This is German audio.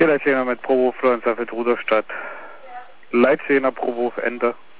Killer 10 mit Provo Fluencer für Rudolstadt. Live 10er Provo, Enter.